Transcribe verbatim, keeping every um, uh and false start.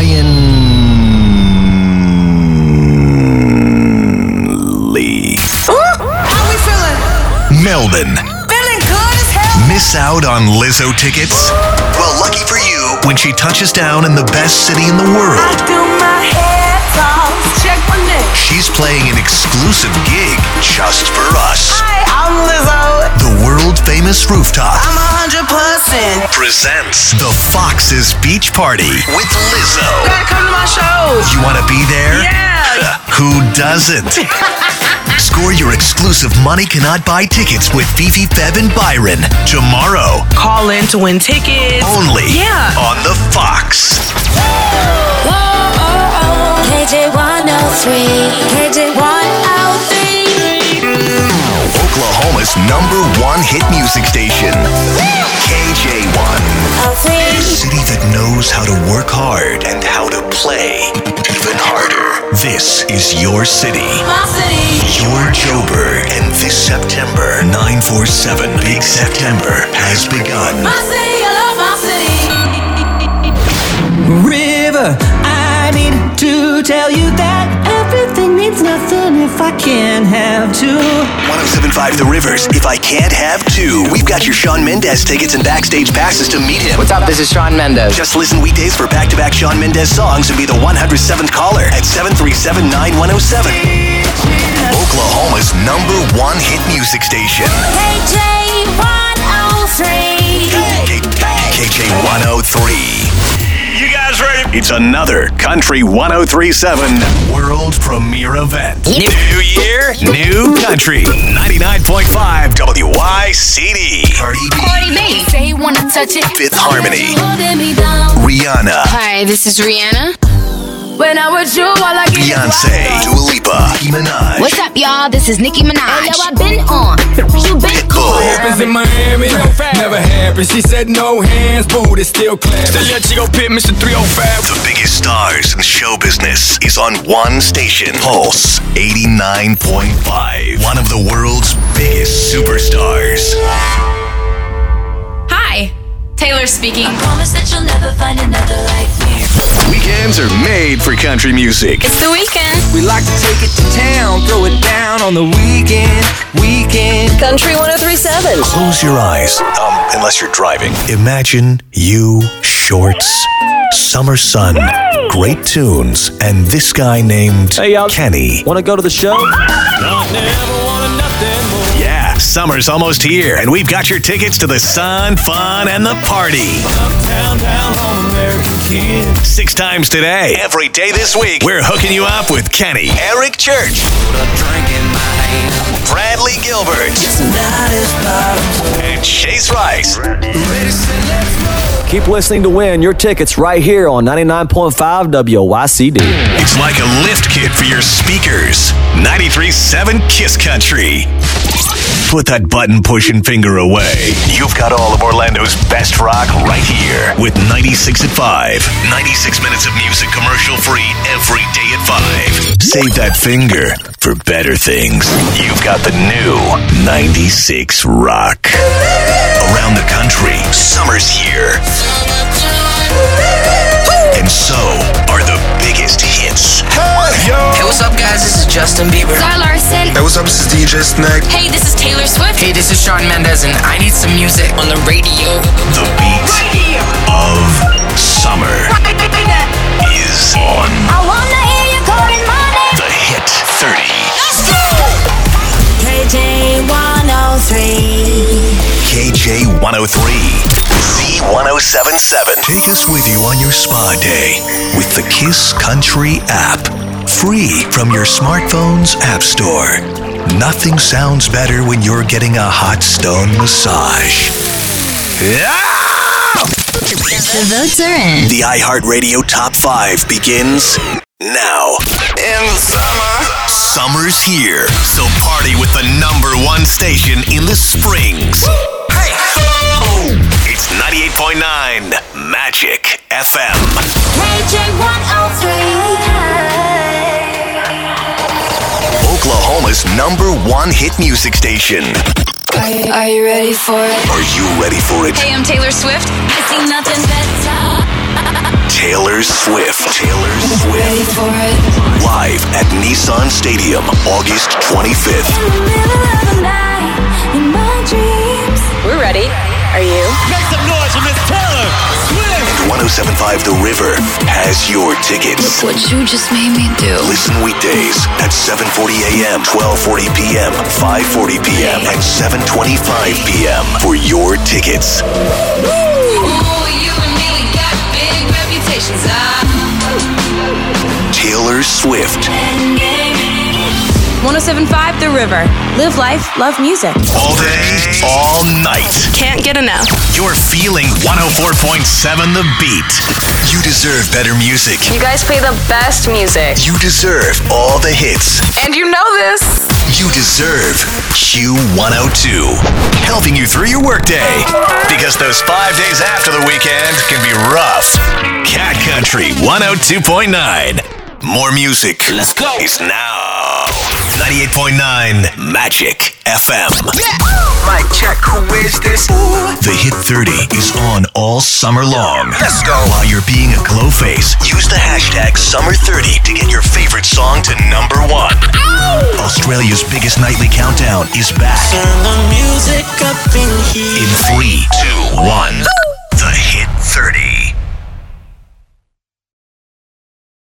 Ryan Lee. How we feeling? Melbourne. Feeling good as hell? Miss out on Lizzo tickets? Well, lucky for you, when she touches down in the best city in the world. I do my hair toss. Check my neck. She's playing an exclusive gig just for us. Hi, I'm Lizzo. The world-famous Rooftop I'm a hundred percent. presents the Fox's Beach Party with Lizzo. Gotta come to my shows. You want to be there? Yeah. Who doesn't? Score your exclusive Money Cannot Buy tickets with Fifi, Feb, and Byron tomorrow. Call in to win tickets. Only Yeah. on the Fox. K J one oh three, K J one oh three. Oklahoma's number one hit music station. K J one. Oh three. A city that knows how to work hard and how to play even harder. This is your city. My city. Your Joburg. And this September, nine four seven Big September has begun. My city, I love my city. River, I need to tell you that everything means nothing if I can't have two. one oh seven point five The Rivers, If I Can't Have Two. We've got your Shawn Mendes tickets and backstage passes to meet him. What's up? This is Shawn Mendes. Just listen weekdays for back-to-back Shawn Mendes songs and be the one hundred seventh caller at seven three seven, nine one oh seven. Oklahoma's number one hit music station. K J one oh three. K J one oh three. You guys ready? It's another Country ten thirty-seven world premiere event. New year, new country. ninety-nine point five W Y C D. Cardi B. Cardi B. Say you wanna touch it. Fifth Harmony. Holding me down. Rihanna. Hi, this is Rihanna. When I'm with you, all I get Beyonce. Dua Lipa. Nicki Minaj. What's up, y'all? This is Nicki Minaj. Yo, I been on. You been cool. Happens in Miami, never happened. She said no hands, boo, it's still clap. Still let you go pit, Mister three oh five. The biggest stars in show business is on one station. Pulse eighty-nine point five. One of the world's biggest superstars. Hi, Taylor speaking. I promise that you'll never find another like me. Weekends are made for country music. It's the weekend. We like to take it to town, throw it down on the weekend, weekend. Country ten thirty-seven. Close your eyes, um, unless you're driving. Imagine you, shorts, summer sun, great tunes, and this guy named Hey, y'all. Kenny. Want to go to the show? Yeah, summer's almost here, and we've got your tickets to the sun, fun, and the party. Six times today, every day this week, we're hooking you up with Kenny, Eric Church, Bradley Gilbert, and Chase Rice. Keep listening to win your tickets right here on ninety-nine point five W Y C D. It's like a lift kit for your speakers. ninety-three point seven Kiss Country. Put that button-pushing finger away. You've got all of Orlando's best rock right here with ninety-six at five. ninety-six minutes of music commercial-free every day at five. Save that finger for better things. You've got the new ninety-six Rock. Around the country, summer's here. And so are the biggest hits. Hey, what's up, guys? This is Justin Bieber. Star Larson. Hey, what's up? This is D J Snake. Hey, this is Taylor Swift. Hey, this is Shawn Mendes, and I need some music on the radio. The beat of summer is on I wanna hear you calling my name. the Hit thirty. Let's go. K J one oh three. K J one oh three. Z one oh seven point seven. Take us with you on your spa day with the Kiss Country app. Free from your smartphone's app store. Nothing sounds better when you're getting a hot stone massage. Yeah! The votes are in. The iHeartRadio Top five begins now. In the summer. Summer's here, so party with the number one station in the Springs. Hey! It's ninety-eight point nine Magic F M. K J one oh three. Oklahoma's number one hit music station. Are you, are you ready for it? Are you ready for it? Hey, I'm Taylor Swift. I see nothing better. Taylor Swift. Taylor Swift. Ready for it? Live at Nissan Stadium, August twenty-fifth. In the middle of the night, in my dreams. We're ready. Are you? Make some noise for Miss Taylor Swift. one oh seven point five The River has your tickets. What you just made me do. Listen weekdays at seven forty a.m., twelve forty p.m., five forty p.m., and seven twenty-five p.m. for your tickets. Ooh, you and me, we got big reputations. Ah. Taylor Swift. one oh seven point five The River. Live life, love music. All day, all night. Can't get enough. You're feeling one oh four point seven The Beat. You deserve better music. You guys play the best music. You deserve all the hits. And you know this. You deserve Q one oh two. Helping you through your workday. Because those five days after the weekend can be rough. Cat Country one oh two point nine. More music. Let's go. Is now ninety-eight point nine Magic F M. Mic check, who is this? The Hit thirty is on all summer long. Let's go. While you're being a glow face, use the hashtag summer thirty to get your favorite song to number one. Ow! Australia's biggest nightly countdown is back. Turn the music up in here. In three, two, one. The Hit thirty.